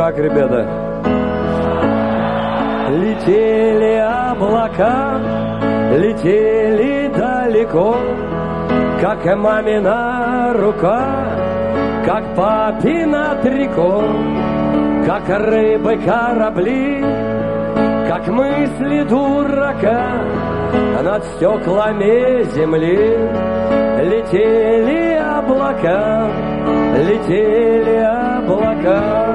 как, ребята? Летели облака, летели далеко, как и мамина рука, как папина трико, как рыбы корабли, как мысли дурака над стеклами земли. Летели облака, летели облака.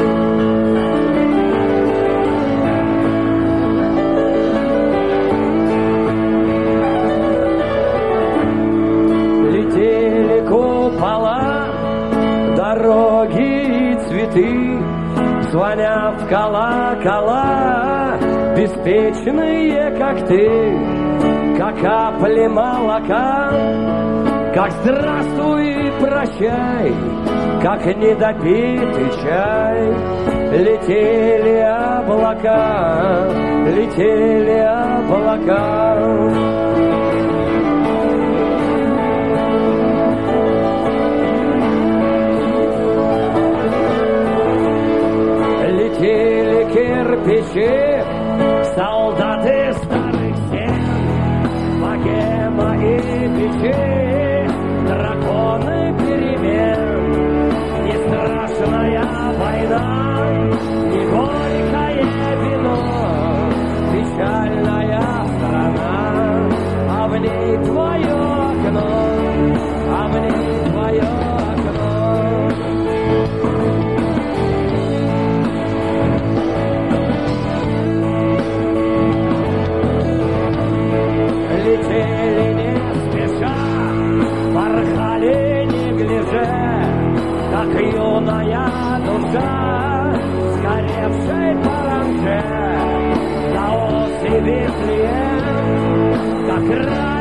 Летели купола, дороги и цветы, звоня в колокола, беспечные, как ты, как капли молока, как здравствуй и прощай, как недопитый чай. Летели облака, летели облака. Летели кирпичи, солдаты старых стен, богема и печи, драконы перемен. Не страшная война, не горькое вино, печальная страна, а в ней твое окно, а в ней твое окно. Летели не спеша, порхали не гляже, как юная душа, сгоревшей паранже, Даос и Вифлеем, как рай.